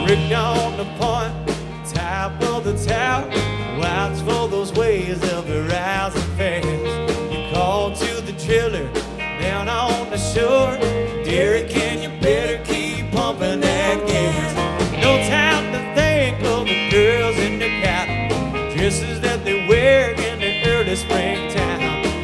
Rigged on the point, top of the tower, watch for those waves of the rising fast. You call to the driller down on the shore, Derek